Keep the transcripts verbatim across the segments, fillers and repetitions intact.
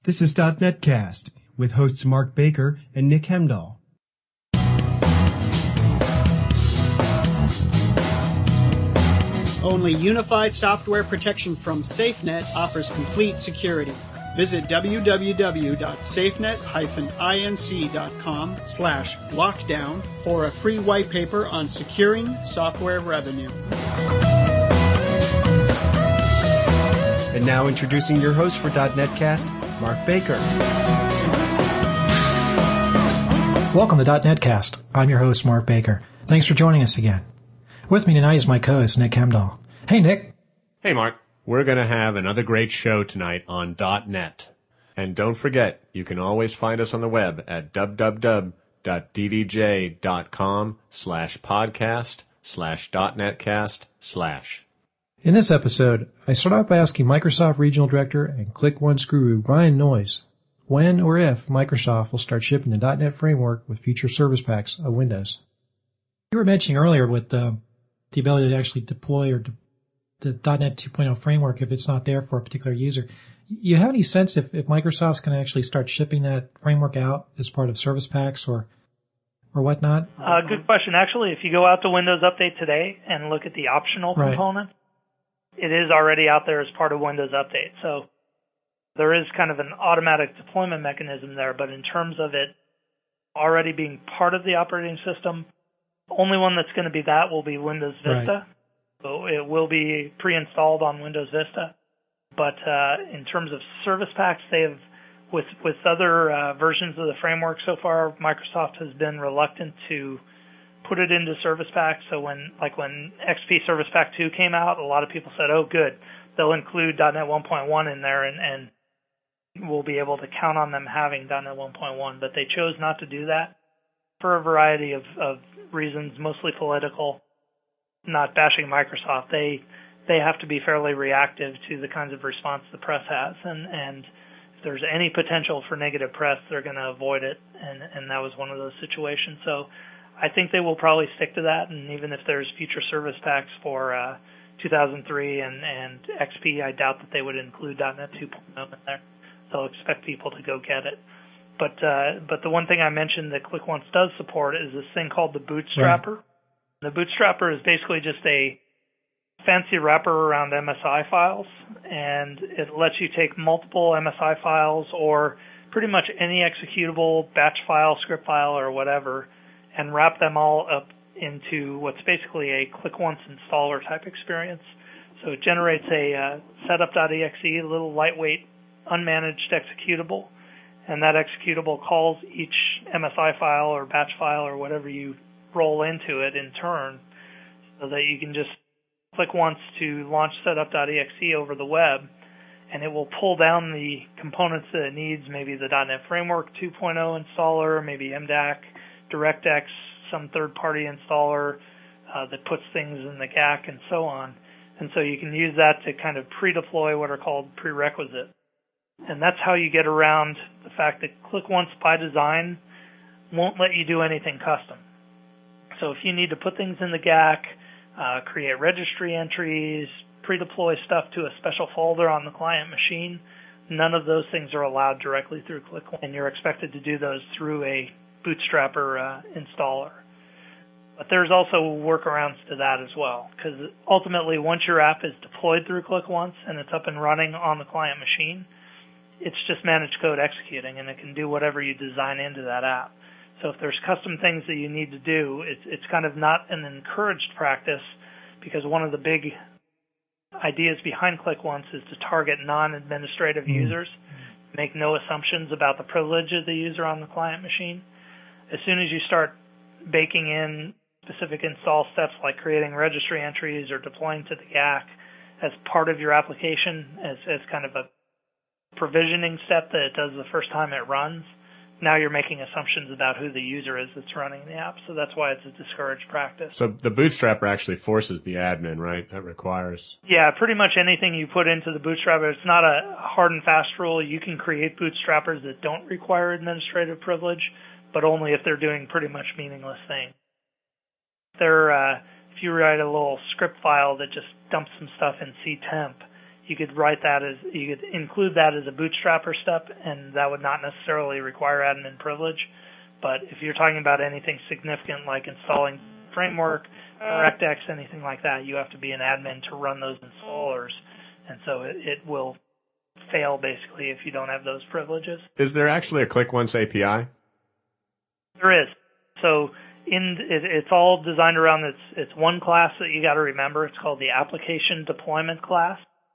This is .NET Cast with hosts Mark Baker and Nick Hemdahl. Only unified software protection from SafeNet offers complete security. Visit www.safenet-inc.com slash lockdown for a free white paper on securing software revenue. And now introducing your host for .NET Cast, Mark Baker. Welcome to .NET Cast. I'm your host, Mark Baker. Thanks for joining us again. With me tonight is my co-host, Nick Hemdahl. Hey, Nick. Hey, Mark. We're going to have another great show tonight on .NET. And don't forget, you can always find us on the web at www.ddj.com slash podcast slash .NETcast slash. In this episode, I start out by asking Microsoft Regional Director and ClickOne's guru, Brian Noyes, when or if Microsoft will start shipping the .NET framework with future service packs of Windows. You were mentioning earlier with uh, the ability to actually deploy or de- the .NET two point oh framework if it's not there for a particular user. You have any sense if, if Microsoft's going to actually start shipping that framework out as part of service packs or or whatnot? Uh, good question. Actually, if you go out to Windows Update today and look at the optional right. component, it is already out there as part of Windows Update. So there is kind of an automatic deployment mechanism there, but in terms of it already being part of the operating system, the only one that's going to be that will be Windows Vista. Right. So it will be pre-installed on Windows Vista. But uh, in terms of service packs, they have, with with other uh, versions of the framework so far, Microsoft has been reluctant to put it into service packs. So when, like when X P Service Pack two came out, a lot of people said, "Oh, good, they'll include .NET one point one in there, and, and we'll be able to count on them having .NET one point one." But they chose not to do that for a variety of, of reasons, mostly political. Not bashing Microsoft, they they have to be fairly reactive to the kinds of response the press has, and, and if there's any potential for negative press, they're going to avoid it, and, and that was one of those situations. So I think they will probably stick to that, and even if there's future service packs for uh, two thousand three and, and X P, I doubt that they would include .NET two point oh in there. They'll expect people to go get it. But uh, but the one thing I mentioned that ClickOne does support is this thing called the Bootstrapper. Right. The Bootstrapper is basically just a fancy wrapper around M S I files, and it lets you take multiple M S I files or pretty much any executable batch file, script file, or whatever, and wrap them all up into what's basically a ClickOne installer type experience. So it generates a uh, setup.exe, a little lightweight, unmanaged executable, and that executable calls each M S I file or batch file or whatever you roll into it in turn, so that you can just click once to launch setup.exe over the web, and it will pull down the components that it needs, maybe the .NET Framework two point oh installer, maybe M D A C, DirectX, some third-party installer uh, that puts things in the G A C, and so on. And so you can use that to kind of pre-deploy what are called prerequisites. And that's how you get around the fact that ClickOne by design won't let you do anything custom. So if you need to put things in the G A C, uh, create registry entries, pre-deploy stuff to a special folder on the client machine, none of those things are allowed directly through ClickOne, and you're expected to do those through a Bootstrapper uh, installer. But there's also workarounds to that as well, because ultimately once your app is deployed through ClickOne and it's up and running on the client machine, it's just managed code executing, and it can do whatever you design into that app. So if there's custom things that you need to do, it's, it's kind of not an encouraged practice, because one of the big ideas behind ClickOne is to target non-administrative mm-hmm. users, make no assumptions about the privilege of the user on the client machine. As soon as you start baking in specific install steps like creating registry entries or deploying to the G A C as part of your application, as, as kind of a provisioning step that it does the first time it runs, now you're making assumptions about who the user is that's running the app. So that's why it's a discouraged practice. So the Bootstrapper actually forces the admin, right? That requires. Yeah, pretty much anything you put into the Bootstrapper. It's not a hard and fast rule. You can create Bootstrappers that don't require administrative privilege, but only if they're doing pretty much meaningless things. They're, uh, if you write a little script file that just dumps some stuff in C temp, you could write that as, you could include that as a bootstrapper step, and that would not necessarily require admin privilege. But if you're talking about anything significant like installing framework, DirectX, anything like that, you have to be an admin to run those installers. And so it, it will fail basically if you don't have those privileges. Is there actually a ClickOnce A P I? There is. So in it, it's all designed around it's it's one class that you got to remember. It's called the application deployment class,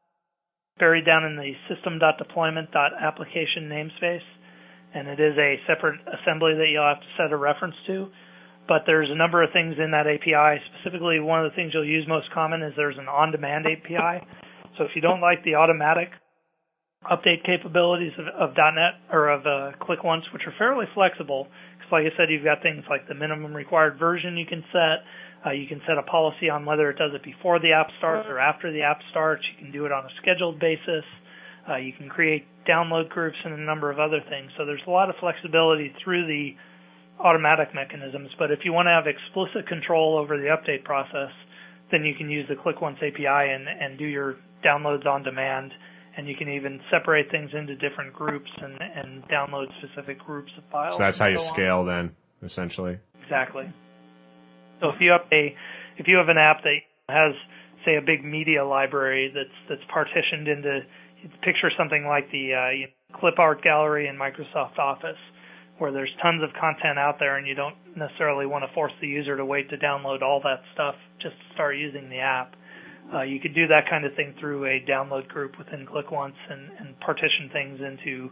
buried down in the system.deployment.application namespace, and it is a separate assembly that you'll have to set a reference to. But there's a number of things in that A P I. Specifically, one of the things you'll use most common is there's an on-demand A P I. So if you don't like the automatic update capabilities of, of .NET or of uh, ClickOnce, which are fairly flexible, because like I said, you've got things like the minimum required version you can set. Uh, you can set a policy on whether it does it before the app starts or after the app starts. You can do it on a scheduled basis. Uh, you can create download groups and a number of other things. So there's a lot of flexibility through the automatic mechanisms. But if you want to have explicit control over the update process, then you can use the ClickOnce A P I and, and do your downloads on demand. And you can even separate things into different groups and, and download specific groups of files. So that's how you so scale on. then, essentially. Exactly. So if you have a, if you have an app that has, say, a big media library that's that's partitioned into, picture something like the uh, you know, clip art gallery in Microsoft Office, where there's tons of content out there, and you don't necessarily want to force the user to wait to download all that stuff just to start using the app. Uh, you could do that kind of thing through a download group within ClickOnce and, and partition things into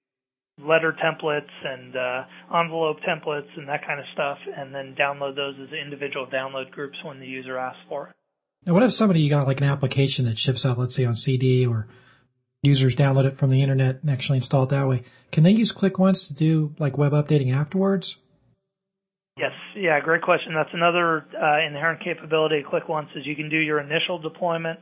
letter templates and uh, envelope templates and that kind of stuff, and then download those as individual download groups when the user asks for it. Now, what if somebody, you got like an application that ships out, let's say on C D, or users download it from the internet and actually install it that way? Can they use ClickOnce to do like web updating afterwards? Yes, yeah, great question. That's another uh, inherent capability of ClickOnce is you can do your initial deployment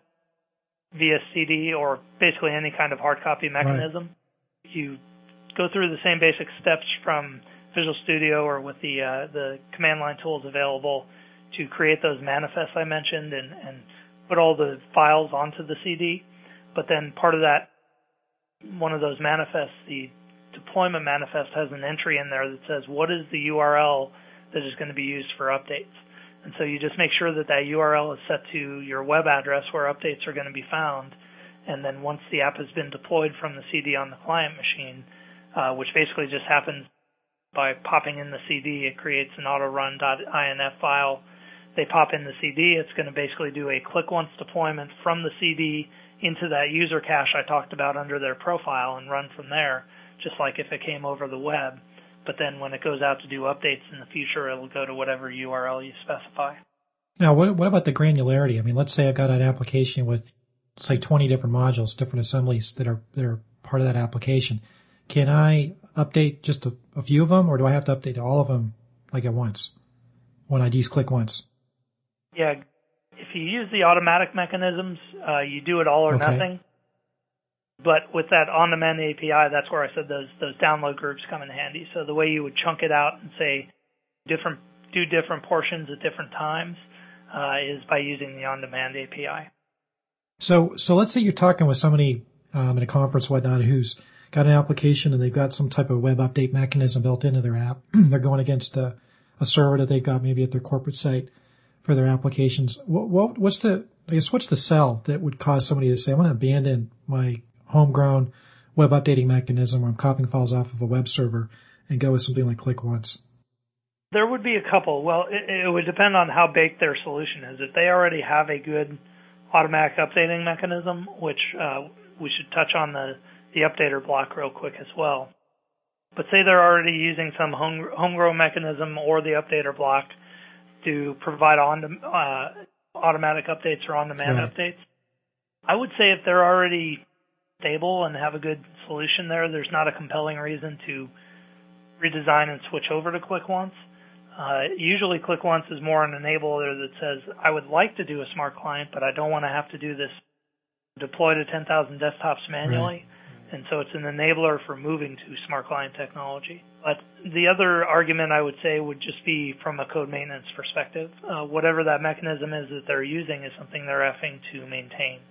via C D or basically any kind of hard copy mechanism. Right. You go through the same basic steps from Visual Studio or with the uh, the command line tools available to create those manifests I mentioned and, and put all the files onto the C D. But then part of that, one of those manifests, the deployment manifest has an entry in there that says what is the U R L that is going to be used for updates. And so you just make sure that that U R L is set to your web address where updates are going to be found. And then once the app has been deployed from the C D on the client machine, uh, which basically just happens by popping in the C D, it creates an autorun.inf file. They pop in the C D. It's going to basically do a ClickOnce deployment from the C D into that user cache I talked about under their profile and run from there, just like if it came over the web. But then when it goes out to do updates in the future, it'll go to whatever U R L you specify. Now, what, what about the granularity? I mean, let's say I've got an application with, say, twenty different modules, different assemblies that are that are part of that application. Can I update just a, a few of them, or do I have to update all of them like at once when I use ClickOnce? Yeah, if you use the automatic mechanisms, uh, you do it all or okay. nothing. But with that on-demand A P I, that's where I said those those download groups come in handy. So the way you would chunk it out and say different do different portions at different times uh, is by using the on-demand A P I. So so let's say you're talking with somebody um, in a conference or whatnot who's got an application and they've got some type of web update mechanism built into their app. They're going against a, a server that they've got maybe at their corporate site for their applications. What, what what's the I guess what's the sell that would cause somebody to say, I'm going to abandon my homegrown web updating mechanism where I'm copying files off of a web server and go with something like ClickOnce? There would be a couple. Well, it, it would depend on how baked their solution is. If they already have a good automatic updating mechanism, which uh, we should touch on the, the updater block real quick as well. But say they're already using some home, homegrown mechanism or the updater block to provide on uh, automatic updates or on-demand right. updates. I would say if they're already stable and have a good solution there, there's not a compelling reason to redesign and switch over to ClickOnce. Uh, usually ClickOnce is more an enabler that says, I would like to do a smart client, but I don't want to have to do this deploy to ten thousand desktops manually. Right. And so it's an enabler for moving to smart client technology. But the other argument I would say would just be from a code maintenance perspective. Uh, whatever that mechanism is that they're using is something they're having to maintain.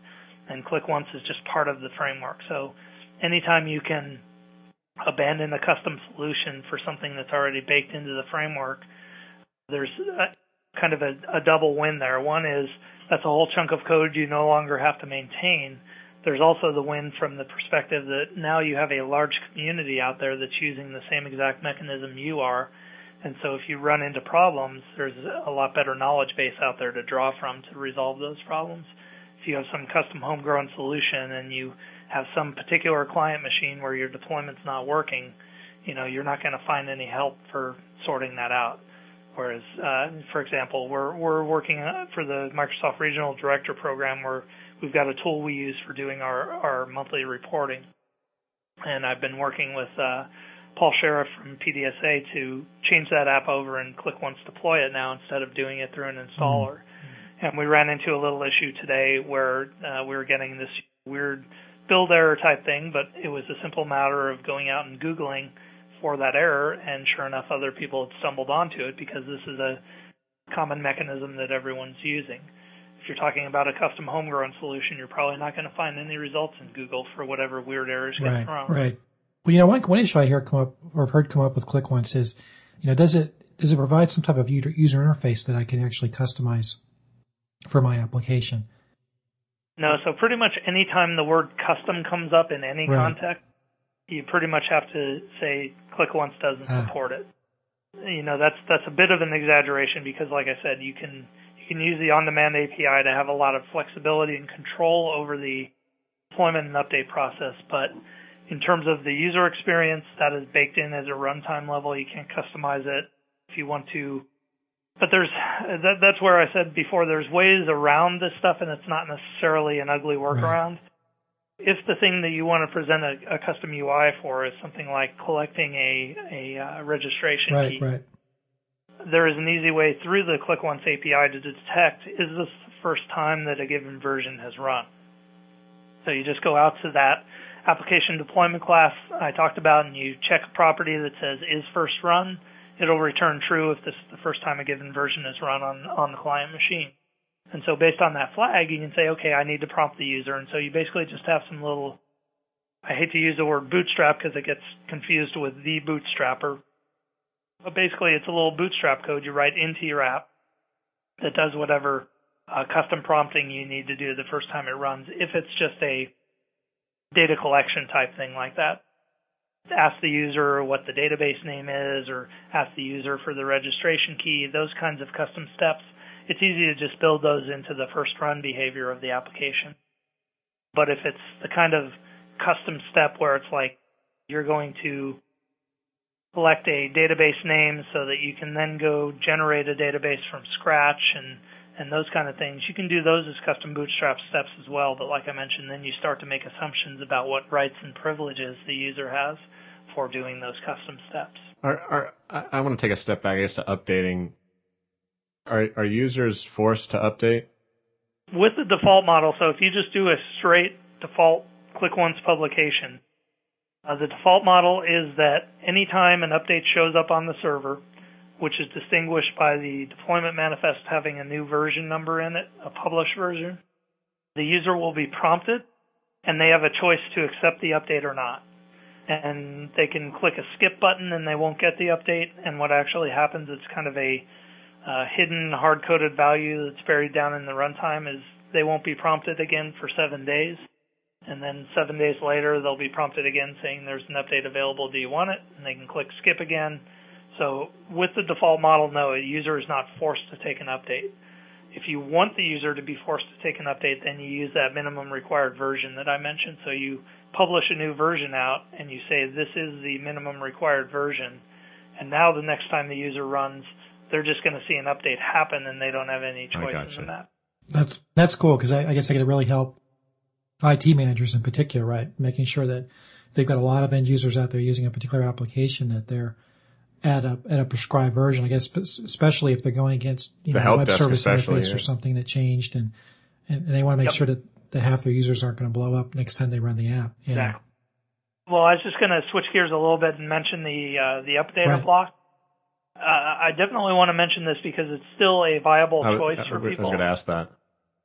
and click once is just part of the framework. So anytime you can abandon a custom solution for something that's already baked into the framework, there's a, kind of a, a double win there. One is that's a whole chunk of code you no longer have to maintain. There's also the win from the perspective that now you have a large community out there that's using the same exact mechanism you are. And so if you run into problems, there's a lot better knowledge base out there to draw from to resolve those problems. If you have some custom homegrown solution and you have some particular client machine where your deployment's not working, you know, you're not going to find any help for sorting that out. Whereas, uh, for example, we're we're working for the Microsoft Regional Director Program where we've got a tool we use for doing our, our monthly reporting. And I've been working with uh, Paul Sheriff from P D S A to change that app over and click once deploy it now instead of doing it through an installer. Mm-hmm. And we ran into a little issue today where uh, we were getting this weird build error type thing, but it was a simple matter of going out and Googling for that error, and sure enough, other people had stumbled onto it because this is a common mechanism that everyone's using. If you're talking about a custom homegrown solution, you're probably not going to find any results in Google for whatever weird errors get right, thrown. Right. Well, you know, one, one issue I hear come up, or have heard come up with ClickOnce is, you know, does it does it provide some type of user interface that I can actually customize for my application? No. So pretty much any time the word custom comes up in any right. context, you pretty much have to say ClickOnce doesn't ah. support it. You know, that's that's a bit of an exaggeration because, like I said, you can you can use the on-demand A P I to have a lot of flexibility and control over the deployment and update process. But in terms of the user experience, that is baked in as a runtime level. You can't customize it if you want to. But there's that, that's where I said before, there's ways around this stuff, and it's not necessarily an ugly workaround. Right. If the thing that you want to present a, a custom U I for is something like collecting a, a uh, registration right, key, right. there is an easy way through the ClickOnce A P I to detect, is this the first time that a given version has run? So you just go out to that application deployment class I talked about, and you check a property that says is first run. It'll return true if this is the first time a given version is run on, on the client machine. And so based on that flag, you can say, okay, I need to prompt the user. And so you basically just have some little, I hate to use the word bootstrap because it gets confused with the bootstrapper. But basically it's a little bootstrap code you write into your app that does whatever uh, custom prompting you need to do the first time it runs. If it's just a data collection type thing like that, ask the user what the database name is or ask the user for the registration key, those kinds of custom steps. It's easy to just build those into the first run behavior of the application. But if it's the kind of custom step where it's like you're going to select a database name so that you can then go generate a database from scratch and, and those kind of things, you can do those as custom bootstrap steps as well. But like I mentioned, then you start to make assumptions about what rights and privileges the user has for doing those custom steps. Are, are, I, I want to take a step back, I guess, to updating. Are, are users forced to update? With the default model, so if you just do a straight default ClickOnce publication, uh, the default model is that anytime an update shows up on the server, which is distinguished by the deployment manifest having a new version number in it, a published version, the user will be prompted, and they have a choice to accept the update or not. And they can click a skip button and they won't get the update, and what actually happens, it's kind of a Uh, hidden hard-coded value that's buried down in the runtime, is they won't be prompted again for seven days. And then seven days later, they'll be prompted again saying there's an update available. Do you want it? And they can click skip again. So with the default model, no, a user is not forced to take an update. If you want the user to be forced to take an update, then you use that minimum required version that I mentioned. So you publish a new version out and you say this is the minimum required version. And now the next time the user runs, they're just going to see an update happen and they don't have any choice gotcha. in that. That's, that's cool because I, I guess I could really help I T managers in particular, right? Making sure that if they've got a lot of end users out there using a particular application that they're at a, at a prescribed version, I guess, especially if they're going against, you know, a web service interface yeah. or something that changed and, and, and they want to make yep. sure that, that half their users aren't going to blow up next time they run the app. Yeah. Exactly. Well, I was just going to switch gears a little bit and mention the, uh, the updater right. block. Uh, I definitely want to mention this because it's still a viable I, choice I, for I people. was going to ask that.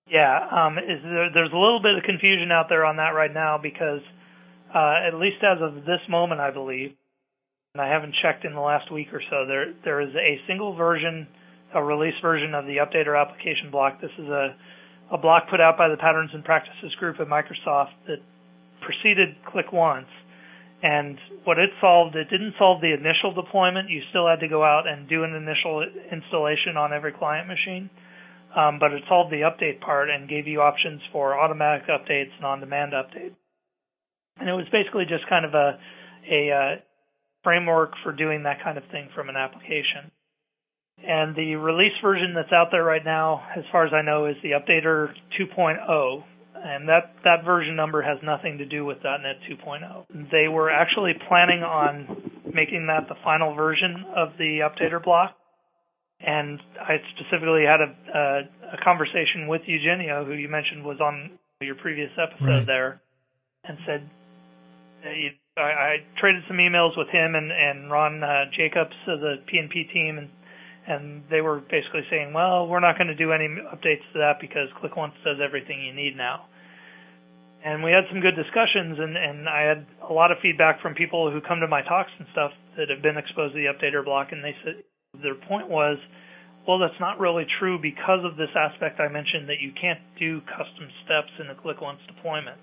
Yeah, um, is there, there's a little bit of confusion out there on that right now because uh, at least as of this moment, I believe, and I haven't checked in the last week or so, there there is a single version, a release version of the Updater application block. This is a, a block put out by the Patterns and Practices group at Microsoft that preceded ClickOnce. And what it solved, it didn't solve the initial deployment. You still had to go out and do an initial installation on every client machine. Um, but it solved the update part and gave you options for automatic updates and on-demand updates. And it was basically just kind of a, a uh, framework for doing that kind of thing from an application. And the release version that's out there right now, as far as I know, is the Updater two point oh. And that, that version number has nothing to do with .NET two point oh. They were actually planning on making that the final version of the Updater block. And I specifically had a, a, a conversation with Eugenio, who you mentioned was on your previous episode right. there, and said, I, I traded some emails with him and, and Ron uh, Jacobs of the P N P team, and, and they were basically saying, well, we're not going to do any updates to that because ClickOnce does everything you need now. And we had some good discussions, and, and I had a lot of feedback from people who come to my talks and stuff that have been exposed to the Updater block, and they said, their point was, well, that's not really true because of this aspect I mentioned that you can't do custom steps in a ClickOnce deployment.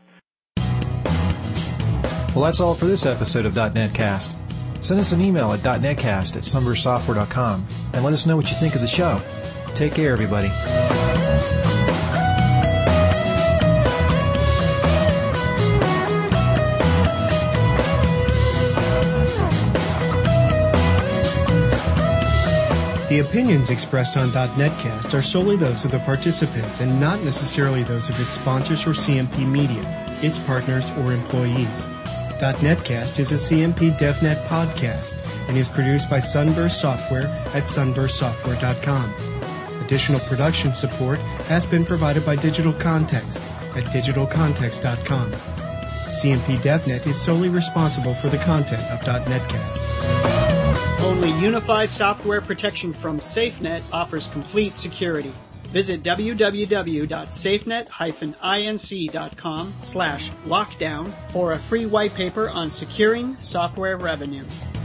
Well, that's all for this episode of .NET Cast. Send us an email at .netcast at sunburst software dot com and let us know what you think of the show. Take care, everybody. The opinions expressed on .NETcast are solely those of the participants and not necessarily those of its sponsors or C M P Media, its partners, or employees. .NETcast is a C M P DevNet podcast and is produced by Sunburst Software at sunburst software dot com. Additional production support has been provided by Digital Context at digital context dot com. C M P DevNet is solely responsible for the content of .NETcast. Only unified software protection from SafeNet offers complete security. Visit w w w dot safenet dash inc dot com slash lockdown for a free white paper on securing software revenue.